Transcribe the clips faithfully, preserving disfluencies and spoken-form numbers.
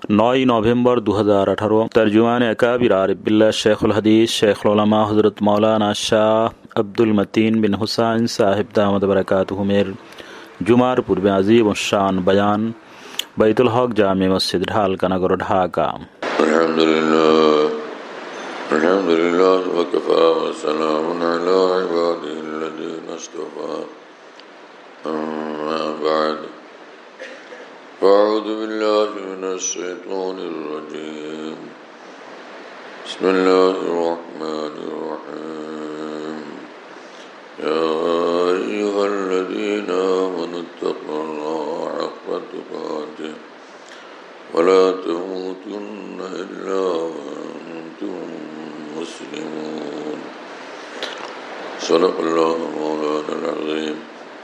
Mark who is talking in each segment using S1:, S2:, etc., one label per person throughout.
S1: নয় নভেম্বর দু হাজার আঠারো। তরজুমান আকাবির আরিফিল্লাহ শেখুল হাদিস শেখুল উলামা হযরত মাওলানা শাহ আব্দুল মতিন বিন হুসাইন সাহেব দামাত বারাকাতুহুমের জুমার পূর্বে আজিম শান বয়ান বাইতুল হক জামে মসজিদ ঢালকানগর, ঢাকা।
S2: আলহামদুলিল্লাহ আলহামদুলিল্লাহ ওয়া কাফা ওয়া সালামুন আলা ইবাদিল্লাযিনা ইসতাফা। আম্মা বা'দ। أعوذ بالله من الشيطان الرجيم. بسم الله الرحمن الرحيم. يا أيها الذين آمنوا اتقوا الله حق تقاته ولا تموتن إلا وأنتم مسلمون. صدق الله مولانا العظيم.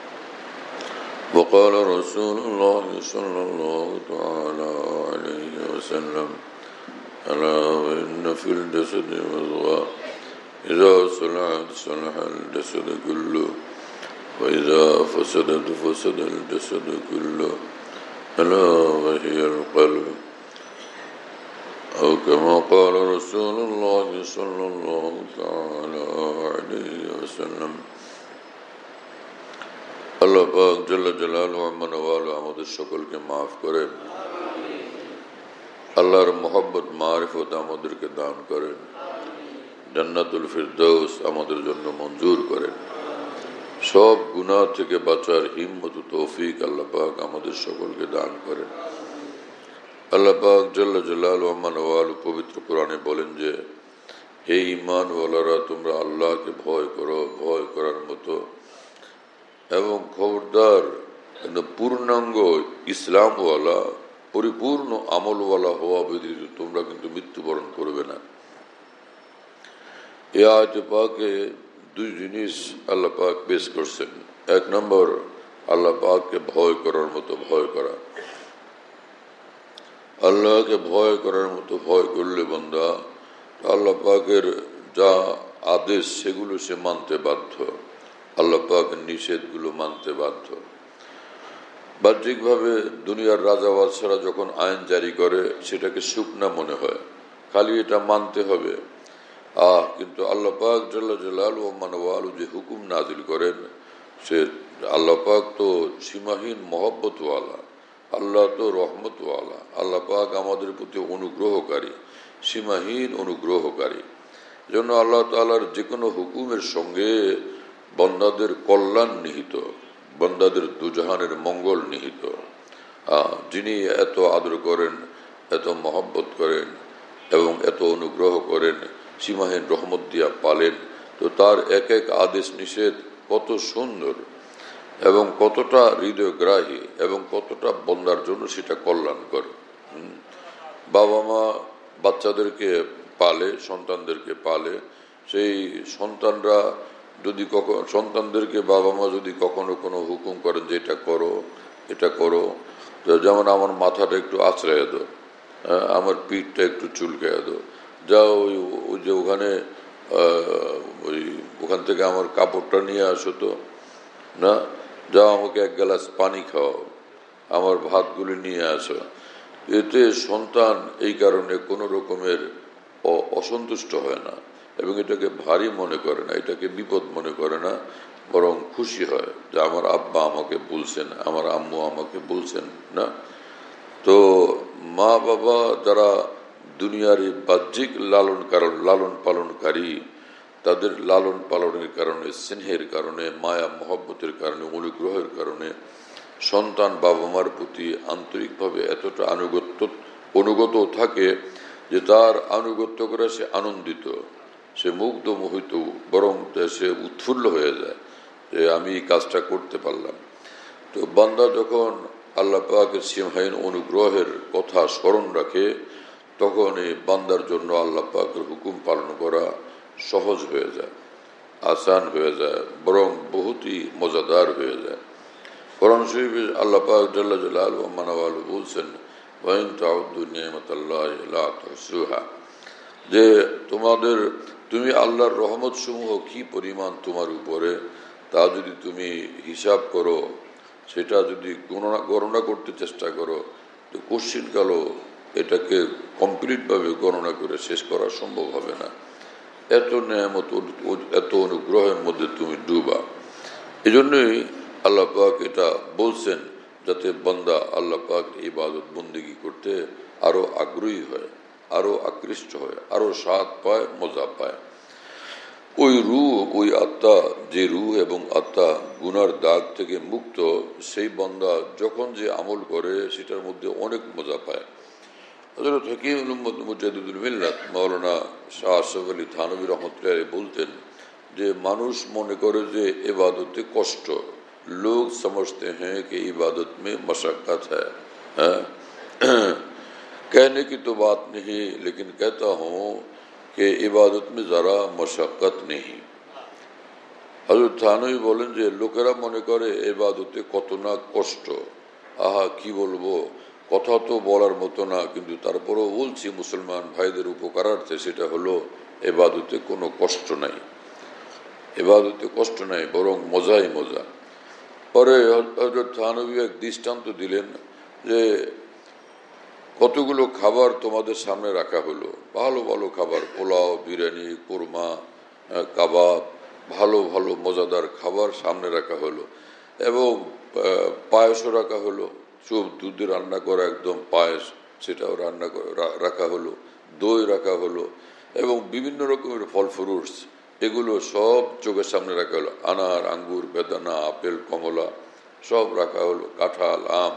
S2: وقال رسول الله صلى الله تعالى عليه وسلم: ألا وإن في الجسد مضغة إذا صلحت صلح الجسد كله وإذا فسدت فسد الجسد كله ألا وهي القلب. أو كما قال رسول الله صلى الله تعالى عليه وسلم. আল্লাহ পাক জাল্লা জালালুহু আম্মা নওয়ালু আমাদের সকলকে মাফ করেন, আল্লাহর মহব্বত মারিফত আমাদেরকে দান করেন, জান্নাতুল ফিরদৌস আমাদের জন্য মঞ্জুর করেন, সব গুনাহ থেকে বাঁচার হিম্মত ও তৌফিক আল্লাহ পাক আমাদের সকলকে দান করেন। আল্লাহ পাক জাল্লা জালালুহু আম্মা নওয়ালু পবিত্র কোরআনে বলেন যে, হে ঈমানওয়ালারা, তোমরা আল্লাহকে ভয় করো ভয় করার মতো, এবং খবরদার পূর্ণাঙ্গ ইসলামওয়ালা পরিপূর্ণ আমলওয়ালা হওয়া ব্যতীত তোমরা কিন্তু মৃত্যুবরণ করবে না। এই আয়াতে পাকে দুই জিনিস আল্লাহ পাক পেশ করছেন। এক নম্বর, আল্লাহ পাককে ভয় করার মতো ভয় করা। আল্লাহকে ভয় করার মতো ভয় করলে বান্দা আল্লাহ পাকের যা আদেশ সেগুলো সে মানতে বাধ্য, আল্লাহ পাকের নিষেধগুলো মানতে বাধ্য। বাহ্যিকভাবে দুনিয়ার রাজা বাদশারা যখন আইন জারি করে সেটাকে শুকনা মনে হয়, খালি এটা মানতে হবে। আহ কিন্তু আল্লাহ পাক জাল্লা জালালুহু ওয়া মানওয়ালু যে হুকুম নাজিল করেন, সে আল্লাহ পাক তো সীমাহীন মহব্বতওয়ালা, আল্লাহ তো রহমতওয়ালা, আল্লাহ পাক আমাদের প্রতি অনুগ্রহকারী, সীমাহীন অনুগ্রহকারী। জন্য আল্লাহ তাআলার যে কোনো হুকুমের সঙ্গে বন্দাদের কল্যাণ নিহিত, বন্দাদের দুজাহানের মঙ্গল নিহিত। যিনি এত আদর করেন, এত মহব্বত করেন এবং এত অনুগ্রহ করেন, সীমাহীন রহমত দিয়া পালেন, তো তার এক এক আদেশ নিষেধ কত সুন্দর এবং কতটা হৃদয়গ্রাহী এবং কতটা বন্দার জন্য সেটা কল্যাণকর। বাবা মা বাচ্চাদেরকে পালে, সন্তানদেরকে পালে, সেই সন্তানরা যদি কখনো সন্তানদেরকে বাবা মা যদি কখনো কোনো হুকুম করেন যে এটা করো এটা করো, যেমন আমার মাথাটা একটু আঁচড়াইয়া দো, আমার পিঠটা একটু চুলকাইয়া দো, যা ওই ওই যে ওখানে ওই ওখান থেকে আমার কাপড়টা নিয়ে আসো তো, না যাও আমাকে এক গ্লাস পানি খাও, আমার ভাতগুলি নিয়ে আসো। এতে সন্তান এই কারণে কোনো রকমের অসন্তুষ্ট হয় না এবং এটাকে ভারী মনে করে না, এটাকে বিপদ মনে করে না, বরং খুশি হয় যে আমার আব্বা আমাকে বলছেন, আমার আম্মু আমাকে বলছেন। না তো মা বাবা যারা দুনিয়ার এই বাহ্যিক লালন কারণ লালন পালনকারী, তাদের লালন পালনের কারণে, স্নেহের কারণে, মায়া মহব্বতের কারণে, অনুগ্রহের কারণে সন্তান বাবা মার প্রতি আন্তরিকভাবে এতটা আনুগত্য অনুগত থাকে যে তার আনুগত্য করে সে আনন্দিত, সে মুগ্ধ মোহিত, বরং সে উৎফুল্ল হয়ে যায় যে আমি এই কাজটা করতে পারলাম। তো বান্দা যখন আল্লাহ পাকের সীমাহীন অনুগ্রহের কথা স্মরণ রাখে, তখন এই বান্দার জন্য আল্লাহ পাকের হুকুম পালন করা সহজ হয়ে যায়, আসান হয়ে যায়, বরং বহুতই মজাদার হয়ে যায়। কোরআন শরীফে আল্লাহ পাক জাল্লা জালালুহু ওয়া মানওয়ালু বলছেন, ওয়া ইন তাউদ্দু নি'মাতাল্লাহি লা তুহসুহা, যে তোমাদের তুমি আল্লাহর রহমত সমূহ কি পরিমাণ তোমার উপরে, তা যদি তুমি হিসাব করো, সেটা যদি গণনা গণনা করতে চেষ্টা করো, তো কোশ্চিন কালো এটাকে কমপ্লিটভাবে গণনা করে শেষ করা সম্ভব হবে না। এত নেয়ামত, এত অনুগ্রহের মধ্যে তুমি ডুবা। এই জন্যই আল্লাহ পাক এটা বলছেন, যাতে বান্দা আল্লাহ পাক ইবাদত বন্দেগী করতে আরো আগ্রহী হয়, আরো আকৃষ্ট হয়, আরো স্বাদ পায়, মজা পায়। ওই রূহ, ওই আত্মা, যে রূহ এবং আত্মা গুনার দাগ থেকে মুক্ত, সেই বান্দা যখন যে আমল করে সেটার মধ্যে অনেক মজা পায়। হযরত হাকিমুল উম্মত মুজাদ্দিদুল মিল্লাত মাওলানা শাহ আশরাফ আলী থানভী রাহমাতুল্লাহ আলাইহি বলতেন যে মানুষ মনে করে যে ইবাদতে কষ্ট, লোग समझते हैं कि इबादत में मशक्कत है, कहने की तो बात नहीं, लेकिन कहता हूँ कि इबादत में जरा मशक्कत नहीं। হযরত থানভী বলেন যে লোকেরা মনে করে ইবাদতে কত না কষ্ট। আহা, কি বলবো, কথা তো বলার মতো না, কিন্তু তারপরেও বলছি মুসলমান ভাইদের উপকারার্থে, সেটা হলো ইবাদতে কোনো কষ্ট নাই, ইবাদতে কষ্ট নাই, বরং মজাই মজা। পরে হযরত থানভী এক দৃষ্টান্ত দিলেন যে কতগুলো খাবার তোমাদের সামনে রাখা হলো, ভালো ভালো খাবার, পোলাও, বিরিয়ানি, কোরমা, কাবাব, ভালো ভালো মজাদার খাবার সামনে রাখা হলো, এবং পায়েসও রাখা হলো, সব দুধে রান্না করা একদম পায়েস, সেটাও রান্না রাখা হলো, দই রাখা হলো, এবং বিভিন্ন রকমের ফল ফ্রুটস, এগুলো সব চোখের সামনে রাখা হলো। আনার, আঙ্গুর, বেদানা, আপেল, কমলা সব রাখা হলো, কাঁঠাল, আম।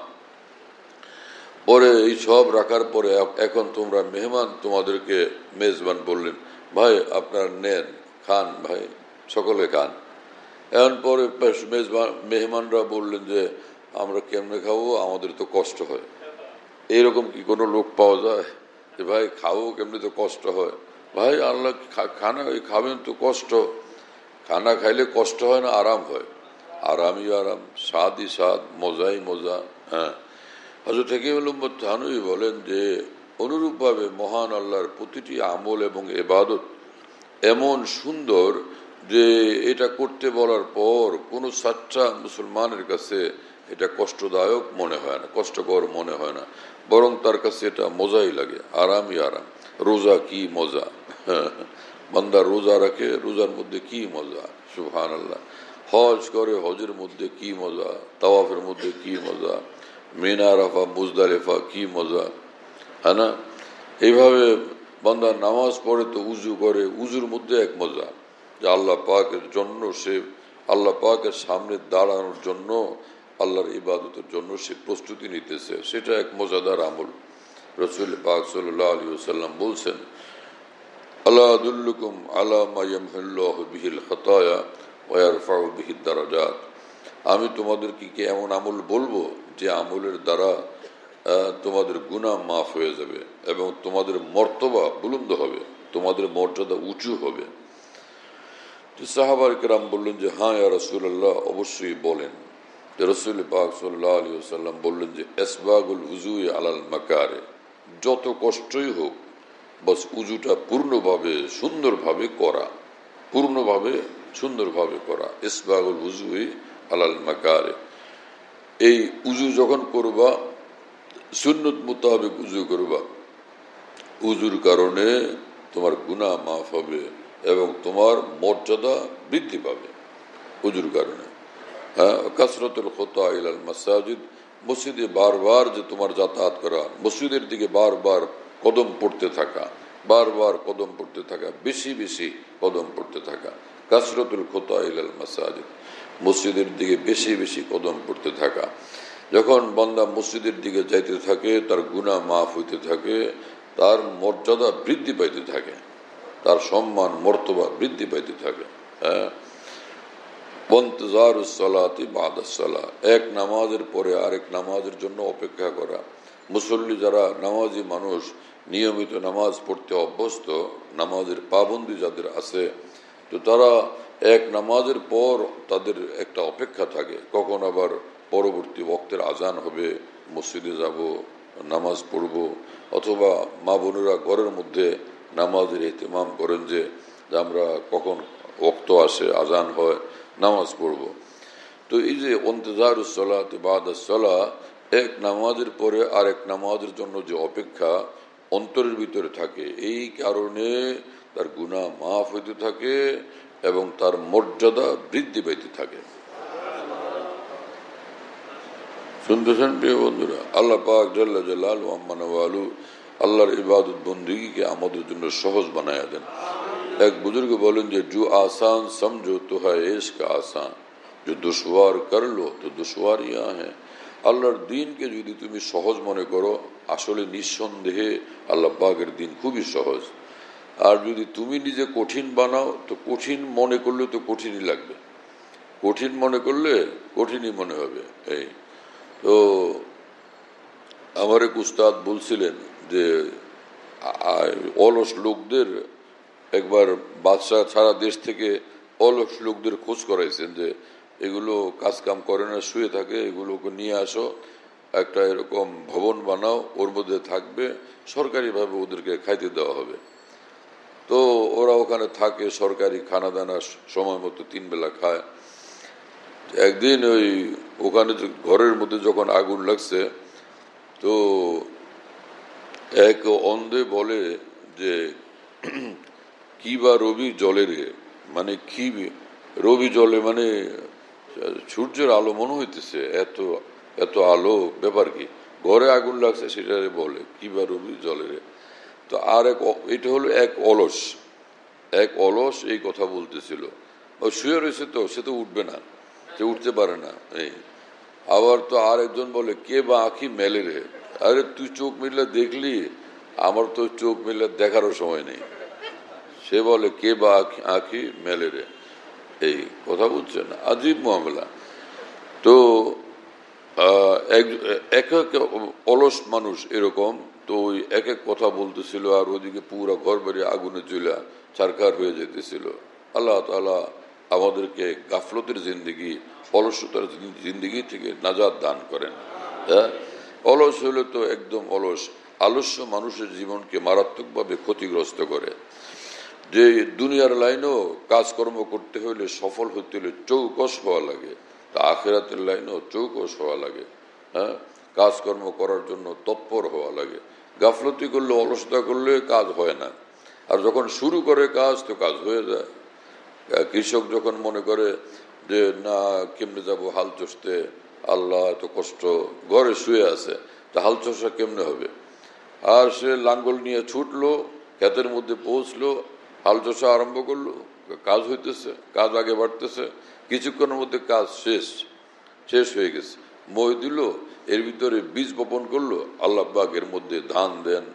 S2: পরে এই সব রাখার পরে এখন তোমরা মেহমান, তোমাদেরকে মেজবান বললেন, ভাই আপনারা নেন, খান, ভাই সকলে খান। এখন পরে মেজবান মেহমানরা বললেন যে আমরা কেমনে খাবো, আমাদের তো কষ্ট হয়। এইরকম কি কোনো লোক পাওয়া যায় যে ভাই খাবো কেমনে, তো কষ্ট হয়? ভাই আল্লাহ খানা খাবেন তো কষ্ট, খানা খাইলে কষ্ট হয় না, আরাম হয়, আরামই আরাম, স্বাদই স্বাদ, মজাই মজা। হ্যাঁ, হযরত হাকিমুল উম্মত থানভী বলেন যে অনুরূপভাবে মহান আল্লাহর প্রতিটি আমল এবং ইবাদত এমন সুন্দর যে এটা করতে বলার পর কোনো সাচ্চা মুসলমানের কাছে এটা কষ্টদায়ক মনে হয় না, কষ্টকর মনে হয় না, বরং তার কাছে এটা মজাই লাগে, আরামই আরাম। রোজা কি মজা, বান্দা রোজা রাখে, রোজার মধ্যে কি মজা, সুবহানাল্লাহ। হজ করে, হজের মধ্যে কি মজা, তাওয়াফের মধ্যে কি মজা, মিনা, আরাফা, মুজদালিফা কি মজা, হ্যাঁ না? এইভাবে বান্দা নামাজ পড়ে তো উজু করে, উজুর মধ্যে এক মজা, যে আল্লাহ পাকের জন্য সে আল্লাহ পাকের সামনে দাঁড়ানোর জন্য, আল্লাহর ইবাদতের জন্য সে প্রস্তুতি নিতেছে, সেটা এক মজাদার আমল। রাসূল পাক সাল্লাল্লাহু আলাইহি ওয়াসাল্লাম বলছেন, আলা আদুল্লুকুম আলা মা ইয়ামহুল্লাহু বিহিল খাতায়া ওয়া ইয়ারফাউ বিহিদ দারাজাত। আমি তোমাদেরকে কি এমন আমল বলবো যে আমলের দ্বারা তোমাদের গুনাহ মাফ হয়ে যাবে এবং তোমাদের মর্তবা বুলন্দ হবে, তোমাদের মর্যাদা উঁচু হবে। সাহাবায়ে কেরাম বললেন যে হ্যাঁ ইয়া রাসূলুল্লাহ, অবশ্যই বলেন। রাসূল পাক সাল্লাল্লাহু আলাইহি ওয়াসাল্লাম বললেন যে ইসবাগুল উযুই আলাল মাকারে, যত কষ্টই হোক বাস উজুটা পূর্ণভাবে সুন্দরভাবে করা, পূর্ণভাবে সুন্দরভাবে করা। ইসবাগুল উযুই আলাল মাকারে, এই উজু যখন করবা সুন্নত মোতাবেক উজু করবা, উজুর কারণে তোমার গুনাহ মাফ হবে এবং তোমার মর্যাদা বৃদ্ধি পাবে উজুর কারণে। হ্যাঁ, কাসরাতুল খুতা ইলাল মাসাজিদ, মসজিদে বারবার যে তোমার যাতায়াত করা, মসজিদের দিকে বারবার কদম পড়তে থাকা, বারবার কদম পড়তে থাকা, বেশি বেশি কদম পড়তে থাকা। কাসরাতুল খুতা ইলাল মাসাজিদ, মসজিদের দিকে বেশি বেশি কদম পড়তে থাকা। যখন বান্দা মসজিদের দিকে যাইতে থাকে, তার গুনাহ মাফ হইতে থাকে, তার মর্যাদা বৃদ্ধি পাইতে থাকে, তার সম্মান মর্তবা বৃদ্ধি পাইতে থাকে। হ্যাঁ, বন্তজারুস সালাতি বাদাস সালাহ, এক নামাজের পরে আরেক নামাজের জন্য অপেক্ষা করা। মুসল্লি যারা নামাজি মানুষ, নিয়মিত নামাজ পড়তে অভ্যস্ত, নামাজের পাবন্দি যাদের আছে, তো তারা এক নামাজের পর তাদের একটা অপেক্ষা থাকে, কখন আবার পরবর্তী ওয়াক্তের আজান হবে, মসজিদে যাব, নামাজ পড়ব। অথবা মা বোনেরা ঘরের মধ্যে নামাজের ইহতিমাম করেন যে আমরা কখন ওয়াক্ত আসে, আজান হয়, নামাজ পড়ব। তো এই যে ইন্তজারুস সালাতি বাদাস সালাহ, এক নামাজের পরে আরেক নামাজের জন্য যে অপেক্ষা অন্তরের ভিতরে থাকে, এই কারণে তার গুনাহ মাফ হইতে থাকে এবং তার মর্যাদা বৃদ্ধি পাইতে থাকে। শুনতেছেন প্রিয় বন্ধুরা? আল্লাহ পাক জাল্লা জালালু আম্মা নওয়ালু আল্লাহর ইবাদত বন্দেগীকে আমাদের জন্য সহজ বানায়া দেন। এক বুজুর্গ বলেন যে জো আসান সমঝো তো হ্যায় ইশক আসান, जो दुश्वार कर लो तो दुश्वारियां हैं। আল্লাহর দিনকে যদি তুমি সহজ মনে করো, আসলে নিঃসন্দেহে আল্লাহ পাকের দিন খুবই সহজ। আর যদি তুমি নিজে কঠিন বানাও তো কঠিন মনে করলে তো কঠিনই লাগবে, কঠিন মনে করলে কঠিনই মনে হবে। এই তো আমার এক উস্তাদ বলছিলেন যে অলস লোকদের একবার বাদশাহ সারা দেশ থেকে অলস লোকদের খোঁজ করাইছেন যে এগুলো কাজ কাম করে না, শুয়ে থাকে, এগুলোকে নিয়ে আসো, একটা এরকম ভবন বানাও, ওর মধ্যে থাকবে, সরকারিভাবে ওদেরকে খাইতে দেওয়া হবে। তো ওরা ওখানে থাকে, সরকারি খানা দানা সময় মতো তিন বেলা খায়। একদিন ওই ওখানে ঘরের মধ্যে যখন আগুন লাগছে, তো এক অন্ধে বলে যে কি বা রবি জলে রে, মানে কি রবি জলে, মানে সূর্যের আলো মনে হইতেছে, এত এত আলো, ব্যাপার কি, ঘরে আগুন লাগছে সেটারে বলে কি বা রবি জলে রে। তো আর এক, এটা হলো এক অলস, এক অলস এই কথা বলতেছিল। ও শুয়ে রয়েছে, তো সে তো উঠবে না, সে উঠতে পারে না। এই আবার তো আর একজন বলে কে বা আঁখি মেলে রে, আরে তুই চোখ মিললে দেখলি, আমার তো চোখ মিললে দেখারও সময় নেই। সে বলে কে বা আঁখি মেলে রে, এই কথা বুঝছেন, আজীব মামলা। তো এক এক অলস মানুষ এরকম, তো ওই এক এক কথা বলতেছিল, আর ওদিকে পুরা ঘর বাড়ি আগুনে জ্বলা ছারখার হয়ে যেতেছিল। আল্লাহ তাআলা আমাদেরকে গাফলতের জিন্দেগি, অলসতার জিন্দেগি থেকে নাজাত দান করেন। হ্যাঁ, অলস হলে তো একদম অলস, আলস্য মানুষের জীবনকে মারাত্মকভাবে ক্ষতিগ্রস্ত করে। যে দুনিয়ার লাইনেও কাজকর্ম করতে হলে, সফল হতে হলে চৌকস হওয়া লাগে, তা আখিরাতের লাইনেও চৌকস হওয়া লাগে। হ্যাঁ, কাজকর্ম করার জন্য তৎপর হওয়া লাগে। গাফলতি করলে, অলসতা করলে কাজ হয় না, আর যখন শুরু করে কাজ তো কাজ হয়ে যায়। কৃষক যখন মনে করে যে না কেমনে যাবো হাল চষতে, আল্লাহ এত কষ্ট, ঘরে শুয়ে আছে, তা হাল চষা কেমনে হবে? আর সে লাঙ্গল নিয়ে ছুটলো, ক্ষেতের মধ্যে পৌঁছলো, হাল চষা আরম্ভ করলো, কাজ হইতেছে, কাজ আগে বাড়তেছে, কিছুক্ষণের মধ্যে কাজ শেষ শেষ হয়ে গেছে। মই দিল, এর ভিতরে বীজ বপন করলো, আল্লাহ পাক এর মধ্যে ধান দেন,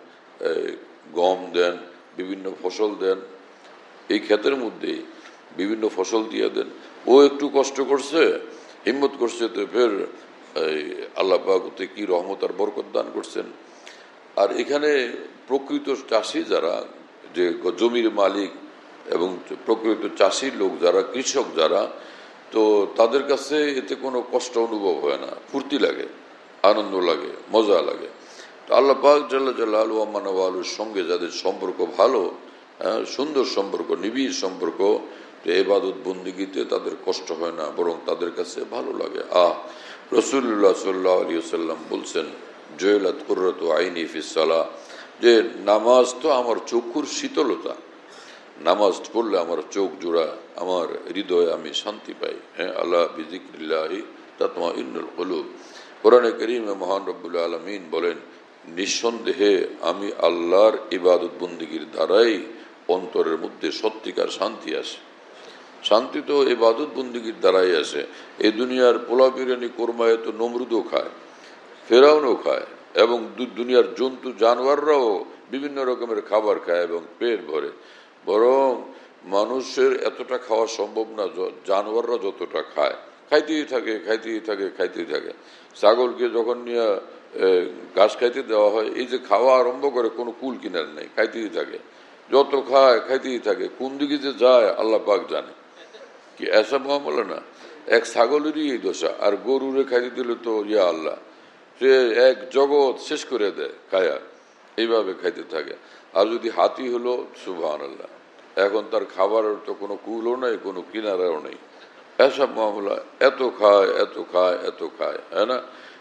S2: গম দেন, বিভিন্ন ফসল দেন, এই ক্ষেতের মধ্যে বিভিন্ন ফসল দিয়ে দেন। ও একটু কষ্ট করছে, হিম্মত করছে, তো ফের আল্লাহ পাক ওতে কি রহমত আর বরকত দান করছেন। আর এখানে প্রকৃত চাষি যারা, যে জমির মালিক এবং প্রকৃত চাষির লোক যারা, কৃষক যারা, তো তাদের কাছে এতে কোনো কষ্ট অনুভব হয় না, ফুর্তি লাগে, আনন্দ লাগে, মজা লাগে। তো আল্লাহ পাক জাল্লা জালালু আম্মা নওয়ালুর সঙ্গে যাদের সম্পর্ক ভালো, সুন্দর সম্পর্ক, নিবিড় সম্পর্ক, ইবাদত বন্দেগীতে তাদের কষ্ট হয় না, বরং তাদের কাছে ভালো লাগে। আহ রাসূলুল্লাহ সাল্লাল্লাহু আলাইহি ওয়াসাল্লাম বলছেন জুইলাত কুররাতু আইনি ফিস সালাহ, যে নামাজ তো আমার চক্ষুর শীতলতা, নামাজ পড়লে আমার চোখ জোড়া, আমার হৃদয়ে আমি শান্তি পাই। হ্যাঁ, আল্লাহ বিযিকরিল্লাহি তাতমাইন্নুল কুলুব। কোরআনে কারীমে মহান রব্বুল আলামিন বলেন, নিঃসন্দেহে আমি আল্লাহর ইবাদত বন্দেগীর দ্বারাই অন্তরের মধ্যে সত্যিকার শান্তি আসে। শান্তি তো ইবাদত বন্দেগীর দ্বারাই আসে। এই দুনিয়ার পোলা বিরিয়ানি কোরমায় তো নমরুদও খায়, ফেরাউনও খায়, এবং দুনিয়ার জন্তু জানোয়াররাও বিভিন্ন রকমের খাবার খায় এবং পেট ভরে। বরং মানুষের এতটা খাওয়া সম্ভব না, জানোয়াররা যতটা খায়, খাইতেই থাকে খাইতেই থাকে খাইতেই থাকে। ছাগলকে যখন নিয়ে ঘাস খাইতে দেওয়া হয়, এই যে খাওয়া আরম্ভ করে কোনো কুল কিনার নেই, খাইতেই থাকে, যত খায় খাইতেই থাকে, কোন দিকে যে যায় আল্লাহ পাক জানে। কি এসা মামলা না, এক ছাগলেরই এই দশা। আর গরুরে খাইতে দিলে তো ইয়া আল্লাহ, সে এক জগৎ শেষ করে দেয় খায়া, এইভাবে খাইতে থাকে। আর যদি হাতি হলো সুবহানাল্লাহ, এখন তার খাবারের তো কোনো কুলও নাই, কোনো কিনারাও নেই, এসব মামলা, এত খায় এত খায় এত খায়, হ্যাঁ না।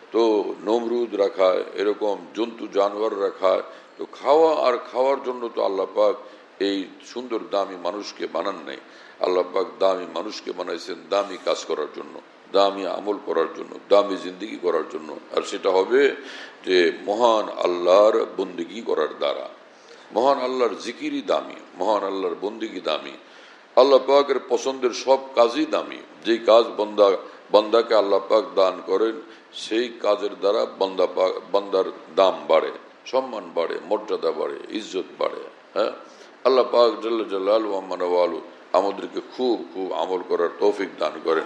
S2: তো নমরুদরা খায়, এরকম জন্তু জানোয়াররা খায়। তো খাওয়া আর খাওয়ার জন্য তো আল্লাহ পাক এই সুন্দর দামি মানুষকে বানান নাই। আল্লাহ পাক দামি মানুষকে বানাইছেন দামি কাজ করার জন্য, দামি আমল করার জন্য, দামি জিন্দিগি করার জন্য। আর সেটা হবে যে মহান আল্লাহর বন্দেগী করার দ্বারা। মহান আল্লাহর জিকিরই দামি, মহান আল্লাহর বন্দেগী দামি। আল্লাহ পাকের পছন্দের সব কাজই দামি। যেই কাজ বান্দা বান্দাকে আল্লাহ পাক দান করেন, সেই কাজের দ্বারা বান্দা পাক বান্দার দাম বাড়ে, সম্মান বাড়ে, মর্যাদা বাড়ে, ইজ্জত বাড়ে। হ্যাঁ, আল্লাহ পাক জাল্লা জালালু ওয়া মানওয়ালু আমাদেরকে খুব খুব আমল করার তৌফিক দান করেন।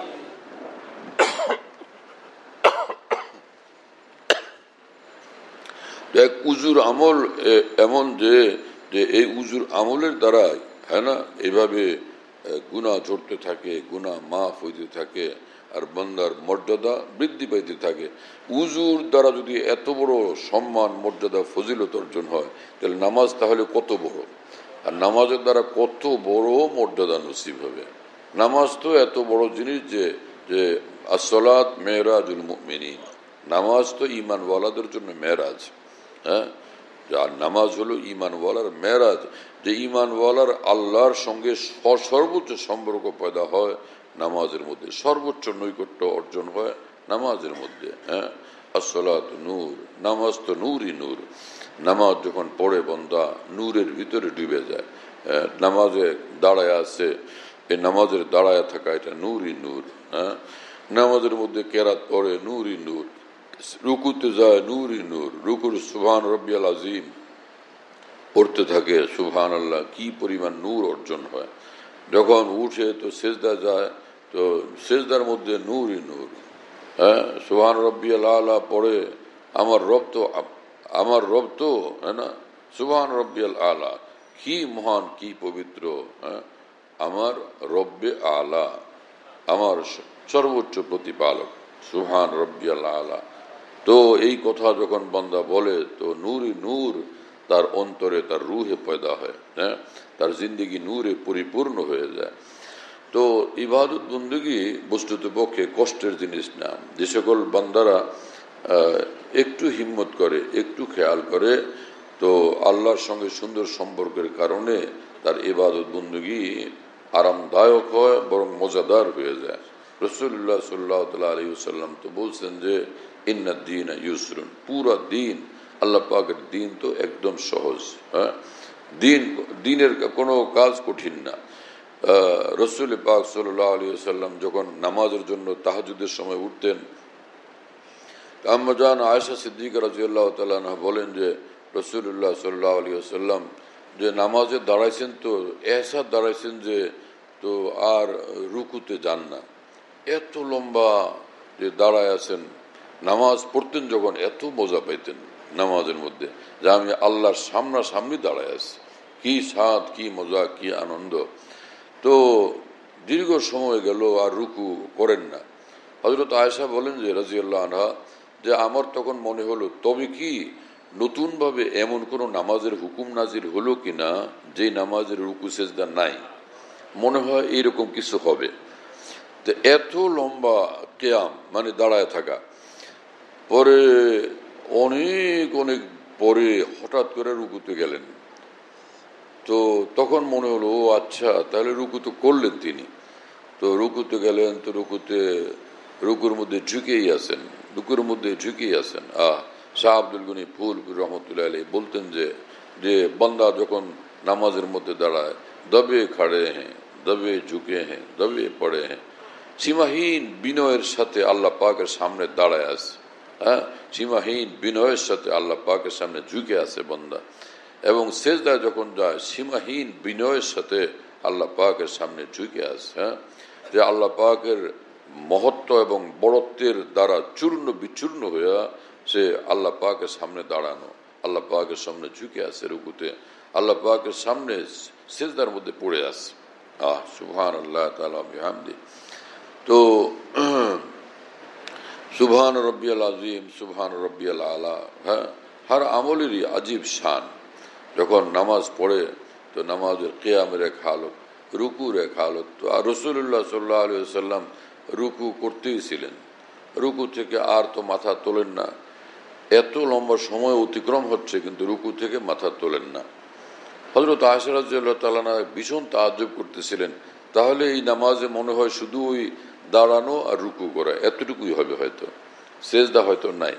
S2: এক উজুর আমল এমন যে যে এই উজুর আমলের দ্বারা, হ্যাঁ না, এভাবে গুনাহ ঝরতে থাকে, গুনাহ মাফ হইতে থাকে, আর বান্দার মর্যাদা বৃদ্ধি পাইতে থাকে। উজুর দ্বারা যদি এত বড় সম্মান, মর্যাদা, ফজিলত অর্জন হয়, তাহলে নামাজ তাহলে কত বড়, আর নামাজের দ্বারা কত বড় মর্যাদা নসিব হবে। নামাজ তো এত বড় জিনিস যে যে আসসালাত মেরাজুল মুমিনিন, নামাজ তো ঈমানওয়ালাদের জন্য মেরাজ। হ্যাঁ, আর নামাজ হলো ঈমানওয়ালার মেরাজ, যে ঈমানওয়ালার আল্লাহর সঙ্গে সর্বোচ্চ সম্পর্ক পয়দা হয় নামাজের মধ্যে, সর্বোচ্চ নৈকট্য অর্জন হয় নামাজের মধ্যে। হ্যাঁ, আসসালাত নূর, নামাজ তো নূরই নূর। নামাজ যখন পড়ে বান্দা নূরের ভিতরে ডুবে যায়। নামাজে দাঁড়ায় আছে, এই নামাজের দাঁড়ায় থাকা এটা নূরই নূর। হ্যাঁ, নামাজের মধ্যে কেরাত পড়ে নূরই নূর, রুকুতে যায় নূরই নূর, রুকুর সুবহান রব্বিয়াল আযীম পড়তে থাকে, সুবহান আল্লাহ, কি পরিমাণ নূর অর্জন হয়। যখন উঠে তো সেজদা যায়, তো সেজদার মধ্যে নূরই নূর। হ্যাঁ, সুবহান রব্বিয়াল আলা পড়ে, আমার রব তো আমার রব তো হ্যাঁ না, সুবহান রব্বিয়াল আলা, কি মহান, কি পবিত্র। হ্যাঁ, আমার রব্বে আলা, আমার সর্বোচ্চ প্রতিপালক, সুবহান রব্বিয়াল আলা। তো এই কথা যখন বান্দা বলে, তো নূরই নূর তার অন্তরে, তার রুহে পয়দা হয়। হ্যাঁ, তার জিন্দেগি নূরে পরিপূর্ণ হয়ে যায়। তো ইবাদত বন্দেগী বস্তুত পক্ষে কষ্টের জিনিস না। যে সকল বান্দারা একটু হিম্মত করে, একটু খেয়াল করে, তো আল্লাহর সঙ্গে সুন্দর সম্পর্কের কারণে তার ইবাদত বন্দেগী আরামদায়ক হয়, বরং মজাদার হয়ে যায়। রাসূলুল্লাহ সাল্লাল্লাহু আলাইহি ওয়াসাল্লাম তো বলছেন যে ইন্নাদ দীন ইউসরুন, পুরা দিন, আল্লাহ পাকের দিন তো একদম সহজ। হ্যাঁ, দিন দিনের কোনো কাজ কঠিন না। রাসূল পাক সাল্লাল্লাহু আলাইহি ওয়াসাল্লাম যখন নামাজের জন্য তাহাজ্জুদের সময় উঠতেন, আম্মা জান আয়েশা সিদ্দিকা রাদিয়াল্লাহু তাআলা আনহা বলেন যে রাসূলুল্লাহ সাল্লাল্লাহু আলাইহি ওয়াসাল্লাম যে নামাজে দাঁড়াইছেন, তো এহসা দাঁড়াইছেন যে তো আর রুকুতে যান না, এত লম্বা যে দাঁড়ায় আছেন। নামাজ পড়তেন যখন এত মজা পাইতেন নামাজের মধ্যে, যে আমি আল্লাহর সামনাসামনি দাঁড়ায় আছি, কি স্বাদ, কি মজা, কি আনন্দ। তো দীর্ঘ সময় গেল আর রুকু করেন না। হযরত আয়েশা বলেন যে রাদিয়াল্লাহু আনহা, যে আমার তখন মনে হলো, তবে কি নতুনভাবে এমন কোনো নামাজের হুকুম নাজিল হলো কিনা যে নামাজের রুকু সেজদা নাই, মনে হয় এইরকম কিছু হবে। তো এত লম্বা কিয়াম মানে দাঁড়ায় থাকা, পরে অনেক অনেক পরে হঠাৎ করে রুকুতে গেলেন। তো তখন মনে হলো, ও আচ্ছা, তাহলে রুকু তো করলেন তিনি। তো রুকুতে গেলেন, তো রুকুতে রুকুর মধ্যে ঝুঁকেই আছেন, রুকুর মধ্যে ঝুঁকেই আছেন। আহ শাহ আব্দুল গনি ফুলপুর রহমতুল্লাহ আলাইহি বলতেন যে যে বান্দা যখন নামাজের মধ্যে দাঁড়ায়, দবে খাড়ে হ্যাঁ, দবে ঝুঁকে হ্যাঁ, দবে পড়ে হ্যাঁ, সীমাহীন বিনয়ের সাথে আল্লাহ পাকের সামনে দাঁড়ায় আছে। হ্যাঁ, সীমাহীন বিনয়ের সাথে আল্লাহ পাকের সামনে ঝুঁকে আছে বান্দা। এবং সেজদায় যখন যায়, সীমাহীন বিনয়ের সাথে আল্লাহ পাকের সামনে ঝুঁকে আছে। হ্যাঁ, যে আল্লাহ পাকের মহত্ব এবং বড়ত্বের দ্বারা চূর্ণ বিচূর্ণ হইয়া সে আল্লাহ পাকের সামনে দাঁড়ানো, আল্লাহ পাকের সামনে ঝুঁকে আছে রুকুতে, আল্লাহ পাকের সামনে সেজদার মধ্যে পড়ে আছে। আহ সুবহান আল্লাহ তাআলা বিহামদি। তো সুবহান রব্বিয়াল আযীম, সুবহান রব্বিয়াল আলা। হ্যাঁ, হর আমলেরই আজীব শান। যখন নামাজ পড়ে, তো নামাজের কিয়ামের এক হালত, রুকুর এক হালত। তো আর রাসূলুল্লাহ সাল্লাল্লাহু আলাইহি ওয়াসাল্লাম রুকু করতেই ছিলেন, রুকু থেকে আর তো মাথা তোলেন না, এত লম্বা সময় অতিক্রম হচ্ছে কিন্তু রুকু থেকে মাথা তোলেন না। হযরত আয়েশা রাদিয়াল্লাহু তাআলা আনহা ভীষণ তাআজ্জুব করতেছিলেন, তাহলে এই নামাজে মনে হয় শুধু ওই দাঁড়ানো আর রুকু করা এতটুকুই হবে, হয়তো সেজদা হয়তো নাই।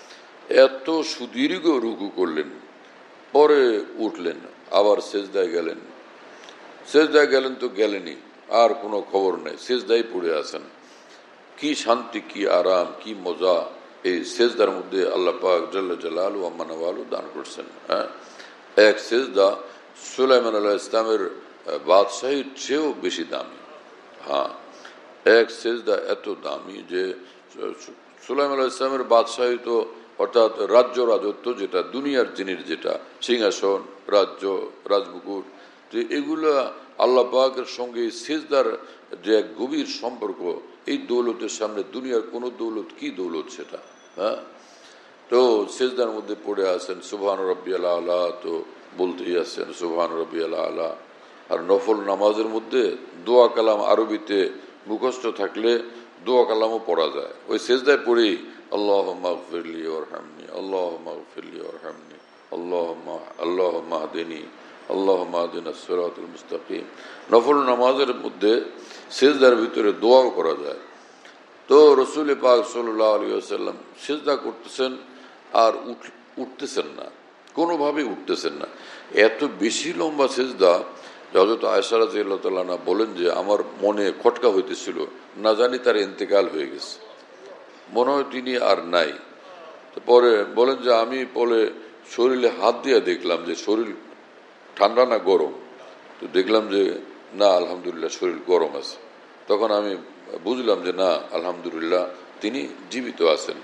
S2: এত সুদীর্ঘ রুকু করলেন, পরে উঠলেন, আবার সেজদায় গেলেন। সেজদায় গেলেন তো গেলেনই, আর কোনো খবর নেই, সেজদায় পড়ে আছেন। কি শান্তি, কি আরাম, কি মজা এই সেজদার মধ্যে আল্লাহ পাক জাল্লা জালালু ওয়া মানওয়ালু দান করছেন। হ্যাঁ, এক সেজদা সুলাইমান আলাইহিস সালামের বাদশাহীর চেয়েও বেশি দামি। হ্যাঁ, এক সেজদা এত দামি যে সুলাইমান আলাইহিস সালামের বাদশাহী তো অর্থাৎ রাজ্য রাজত্ব, যেটা দুনিয়ার জিনিস, যেটা সিংহাসন, রাজ্য, রাজমুকুট, যে এগুলা আল্লাহ পাকের সঙ্গে সেজদার যে এক গভীর সম্পর্ক, এই দৌলতের সামনে দুনিয়ার কোন দৌলত কি দৌলত সেটা। হ্যাঁ, তো সেজদার মধ্যে পড়ে আছেন, সুবহান রাব্বিয়াল আলা তো বলতেই আছেন, সুবহান রাব্বিয়াল আলা। আর নফল নামাজের মধ্যে দোয়া কালাম আরবিতে মুখস্থ থাকলে দোয়া কালামও পড়া যায়। ওই সেজদায় পড়েই আল্লাহুম্মা গফিরলি ওয়ারহামনি, আল্লাহুম্মা গফিরলি ওয়ারহামনি, আল্লাহুম্মা আল্লাহুম্মা হদিনি, আল্লাহুম্মা হদিনাস সিরাতাল মুস্তাকিম। নফল নামাজের মধ্যে সেজদার ভিতরে দোয়াও করা যায়। তো রাসূল পাক সাল্লাল্লাহু আলাইহি ওয়াসাল্লাম সেজদা করতেছেন আর উঠতেছেন না, কোনোভাবেই উঠতেছেন না। এত বেশি লম্বা সেজদা, হযরত আয়েশা রাদিয়াল্লাহু তাআলা আনহা বলেন যে আমার মনে খটকা হইতেছিল, না জানি তার ইন্তেকাল হয়ে গেছে, মনে হয় তিনি আর নাই। তো পরে বলেন যে আমি পরে শরীরে হাত দিয়ে দেখলাম যে শরীর ঠান্ডা না গরম, তো দেখলাম যে না, আলহামদুলিল্লাহ শরীর গরম আছে। তখন আমি বুঝলাম যে না, আলহামদুলিল্লাহ তিনি জীবিত আছেন।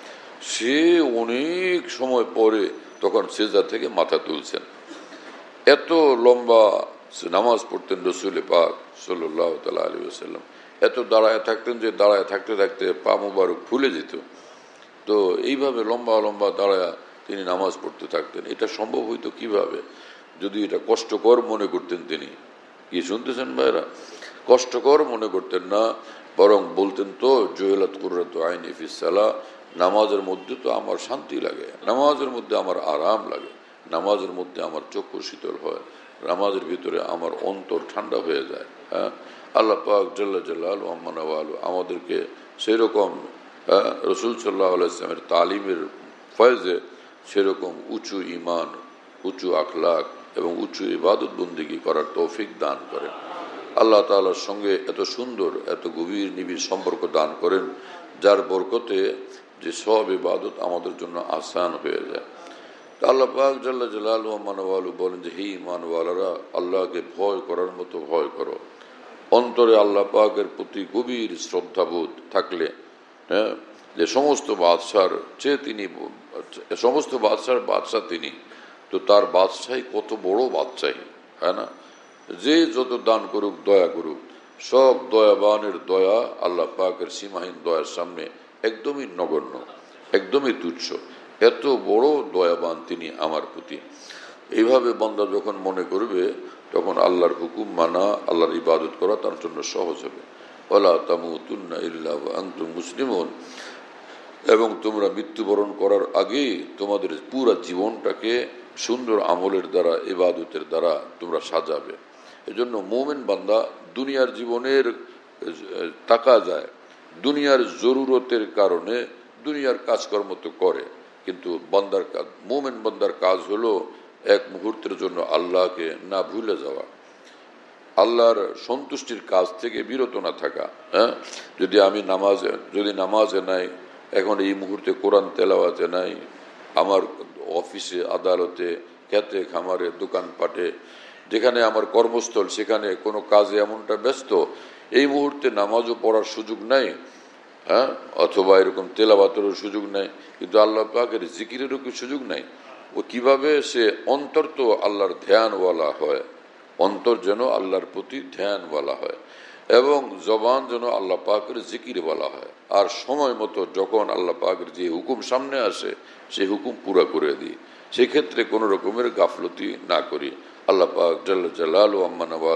S2: সে অনেক সময় পরে তখন সেজদা থেকে মাথা তুলছেন। এত লম্বা নামাজ পড়তেন রাসূল পাক সাল্লাল্লাহু তাআলা আলাইহি ওয়াসাল্লাম, এত দাঁড়ায় থাকতেন যে দাঁড়ায় থাকতে থাকতে পা মুবারক ফুলে যেত। তো এইভাবে লম্বা লম্বা দাঁড়ায় তিনি নামাজ পড়তে থাকতেন। এটা সম্ভব হইতো কিভাবে? যদি এটা কষ্টকর মনে করতেন তিনি, কি শুনতেছেন ভাইরা, কষ্টকর মনে করতেন না, বরং বলতেন তো জুইলাত কুররাতু আইনি ফিস সালাহ, নামাজের মধ্যে তো আমার শান্তি লাগে, নামাজের মধ্যে আমার আরাম লাগে, নামাজের মধ্যে আমার চক্ষু শীতল হয়, নামাজের ভিতরে আমার অন্তর ঠান্ডা হয়ে যায়। হ্যাঁ, আল্লাহ পাক জাল্লা জালালু ওয়া মানওয়ালু আমাদেরকে সেরকম রাসূল সাল্লাল্লাহু আলাইহি ওয়াসাল্লামের তালিমের ফয়েজে সেরকম উঁচু ঈমান, উঁচু আখলাক এবং উঁচু ইবাদত বন্দেগী করার তৌফিক দান করেন। আল্লাহ তাআলার সঙ্গে এত সুন্দর, এত গভীর নিবিড় সম্পর্ক দান করেন, যার বরকতে যে সব ইবাদত আমাদের জন্য আসান হয়ে যায়। আল্লাহ পাক জাল্লা জালালু ওয়া মানওয়ালু বলেন যে হে ঈমানওয়ালারা, আল্লাহকে ভয় করার মতো ভয় করো। অন্তরে আল্লাহ পাকের প্রতি গভীর শ্রদ্ধাবোধ থাকলে, হ্যাঁ, যে সমস্ত বাদশার চেয়ে তিনি, সমস্ত বাদশার বাদশা তিনি, তো তার বাদশাহী কত বড় বাদশাহী, হ্যাঁ না? যে যত দান করুক, দয়া করুক, সব দয়াবানের দয়া আল্লাহ পাকের সীমাহীন দয়ার সামনে একদমই নগণ্য, একদমই তুচ্ছ। এত বড় দয়াবান তিনি আমার প্রতি। এইভাবে বান্দা যখন মনে করবে, তখন আল্লাহর হুকুম মানা, আল্লাহর ইবাদত করা তার জন্য সহজ হবে। ওয়ালা তামুতুন্না ইল্লা ওয়া আনতুম মুসলিমুন, এবং তোমরা মৃত্যুবরণ করার আগে তোমাদের পুরো জীবনটাকে সুন্দর আমলের দ্বারা, ইবাদতের দ্বারা তোমরা সাজাবে। এজন্য মুমিন বান্দা দুনিয়ার জীবনের টাকা যায়, দুনিয়ার জরুরতের কারণে দুনিয়ার কাজকর্ম তো করে, কিন্তু বান্দার কাজ, মুমিন বান্দার কাজ হলো এক মুহূর্তের জন্য আল্লাহকে না ভুলে যাওয়া, আল্লাহর সন্তুষ্টির কাজ থেকে বিরত না থাকা। হ্যাঁ, যদি আমি নামাজে, যদি নামাজে নাই, এখন এই মুহূর্তে কোরআন তেলাওয়াতে নাই, আমার অফিসে, আদালতে, খেতে খামারে, দোকানপাটে, যেখানে আমার কর্মস্থল, সেখানে কোনো কাজে এমনটা ব্যস্ত, এই মুহূর্তে নামাজও পড়ার সুযোগ নাই, হ্যাঁ, অথবা এরকম তেলাওয়াতেরও সুযোগ নাই, কিন্তু আল্লাহ পাকের জিকিরেরও কি সুযোগ নাই? ও কিভাবে সে অন্তর তো আল্লাহর ধ্যানওয়ালা হয়, অন্তর যেন আল্লাহর প্রতি ধ্যানওয়ালা হয়, এবং জবান যেন আল্লাহ পাকের জিকির বলা হয়। আর সময় মতো যখন আল্লাহ পাকের যে হুকুম সামনে আসে, সেই হুকুম পুরা করে দিই, সেক্ষেত্রে কোনো রকমের গাফলতি না করি। আল্লাহ পাক জাল্লা জালালু ওয়া মানওয়ালু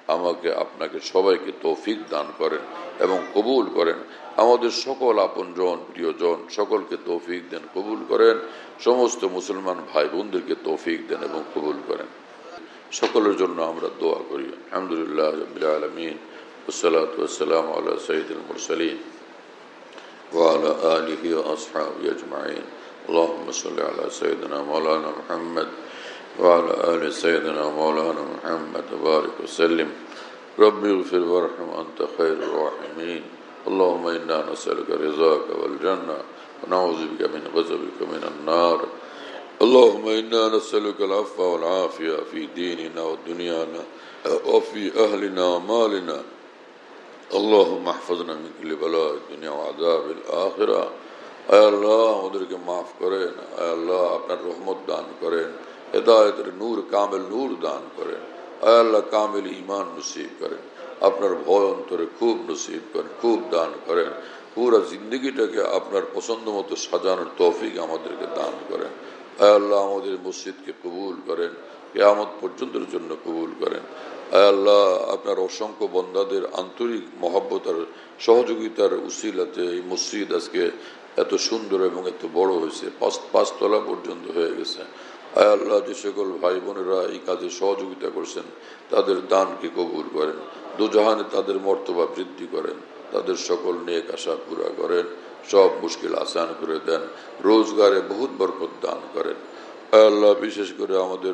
S2: আমাকে আপনাকে সবাইকে তৌফিক দান করেন এবং কবুল করেন। আমাদের সকল আপনজন প্রিয়জন সকলকে তৌফিক দেন, কবুল করেন। সমস্ত মুসলমান ভাই বোনদেরকে তৌফিক দেন এবং কবুল করেন। সকলের জন্য আমরা দোয়া করি। আলহামদুলিল্লাহ রাব্বিল আলামিন, ওয়াসসালাতু ওয়াসসালামু আলা সাইয়্যিদিল মুরসালিন ওয়া আলা আলিহি ওয়া আসহাবিহি আজমাইন। আল্লাহুম্মা সাল্লি আলা সাইয়্যিদিনা মাওলানা মুহাম্মদ ওয়া আলা আলি সাইয়্যিদিনা মাওলানা মুহাম্মদ ওয়া বারিক ওয়া সাল্লিম। রব্বি ইগফির ওয়ারহাম আনতা খায়রুর রাহিমিন। আল্লাহুম্মা ইন্না নাসআলুকা রিযাকা ওয়াল জান্নাহ ওয়া নাউযু বিকা মিন গাযাবিকা মিনান নার। اللهم إنا نسألك العفو والعافية في ديننا ودنيانا وفي أهلنا ومالنا. اللهم احفظنا من كل بلاء الدنيا وعذاب الآخرة. اے اللہ আমাদেরকে মাফ করেন, اے আল্লাহ আপনার রহমত দান করেন, হেদায়েতের নূর কামিল নূর দান করেন, اے আল্লাহ কামিল ঈমান নসিব করেন, আপনার ভয় অন্তরে খুব নসিব করেন, খুব দান করেন। পুরো জিন্দগিটাকে আপনার পছন্দ মতো সাজানোর তৌফিক আমাদেরকে দান করেন। আয় আল্লাহ আমাদের মসজিদকে কবুল করেন, কিয়ামত পর্যন্তের জন্য কবুল করেন। আয় আল্লাহ আপনার অসংখ্য বন্দাদের আন্তরিক মহব্বতার সহযোগিতার উসিলাতে এই মসজিদ আজকে এত সুন্দর এবং এত বড় হয়েছে, পাঁচ পাঁচতলা পর্যন্ত হয়ে গেছে। আয় আল্লাহ যে সকল ভাই বোনেরা এই কাজে সহযোগিতা করছেন তাদের দানকে কবুল করেন, দুজাহানে তাদের মর্তবা বৃদ্ধি করেন, তাদের সকল নেক আশা পুরা করেন, সব মুশকিল আসান করে দেন, রোজগারে বহুত বরকত দান করেন। আল্লাহ বিশেষ করে আমাদের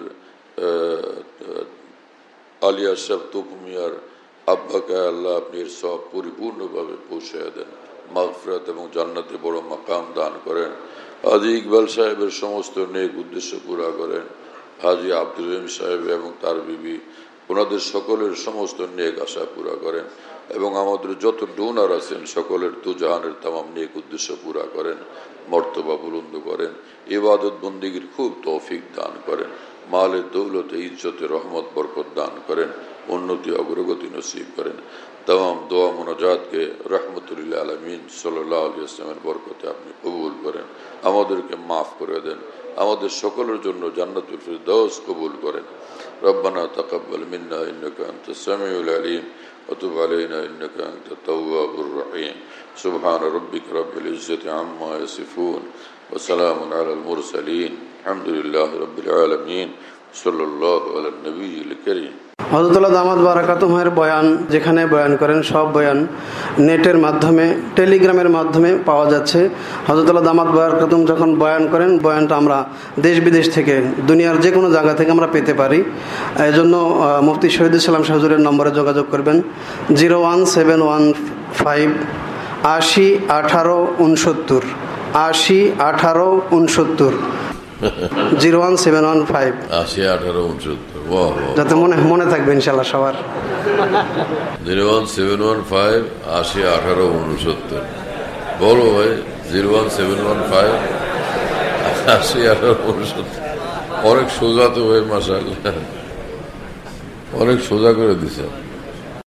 S2: আলিয়া সাহেব তুপমিয়ার আব্বাকে আল্লাহ আপনি এর সব পরিপূর্ণভাবে পৌঁছে দেন, মাগফিরাত এবং জান্নাতে বড় মাকাম দান করেন। হাজী ইকবাল সাহেবের সমস্ত নেক উদ্দেশ্য পুরা করেন। হাজী আব্দুল রহিম সাহেব এবং তার বিবি ওনাদের সকলের সমস্ত নেক আশা পুরা করেন এবং আমাদের যত ডোনার আছেন সকলের দুজাহানের তামাম নেক উদ্দেশ্য পুরা করেন, মর্তবা বুলন্দ করেন, ইবাদত বন্দিগির খুব তৌফিক দান করেন, মালের দৌলতে ইজ্জতে রহমত বরকত দান করেন, উন্নতি অগ্রগতি নসিব করেন। তামাম দোয়া মোনাজাতকে রহমতুল্লাহ আলামিন সাল্লাল্লাহু আলাইহি ওয়াসাল্লামের বরকতে আপনি কবুল করেন, আমাদেরকে মাফ করে দেন, আমাদের সকলের জন্য জান্নাতুল ফিরদাউস কবুল করেন। রব্বানা তাকাব্বাল মিন্না ইন্নাকা আনতাস সামিউল আলিম ওয়া তুব আলাইনা ইন্নাকা আনতাত তাওয়াবুর রহিম। সুবহান রাব্বিকা রাব্বিল ইজ্জাতি আম্মা ইয়াসিফুন ওয়া সালামুন আলাল মুরসালিন। আলহামদুলিল্লাহি রাব্বিল আলামিন। সাল্লাল্লাহু আলান নবিয়্যিল কারীম।
S3: হযরতুল্লাহ দামাত বারাকাতুহুর বয়ান যেখানে বয়ান করেন সব বয়ান নেটের মাধ্যমে টেলিগ্রামের মাধ্যমে পাওয়া যাচ্ছে। হযরতুল্লাহ দামাত বারাকাতুহু যখন বয়ান করেন বয়ানটা আমরা দেশ বিদেশ থেকে দুনিয়ার যে কোনো জায়গা থেকে আমরা পেতে পারি। এই জন্য মুফতি শহীদুল ইসলাম শাহ হুজুরের নম্বরে যোগাযোগ করবেন zero one seven one five আশি আঠারো উনসত্তর আশি আঠারো উনসত্তর zero one seven one five
S2: আশি আঠারো উনসত্তর
S3: যাতে মনে মনে থাকবে ইনশাল্লাহ সবার।
S2: Zero one seven one five আশি আঠারো উনসত্তর বলো ভাই। Zero one seven one five আশি আঠারো উনসত্তর অনেক সোজা তো ভাই, মাশাআল্লাহ অনেক সোজা করে দিছে।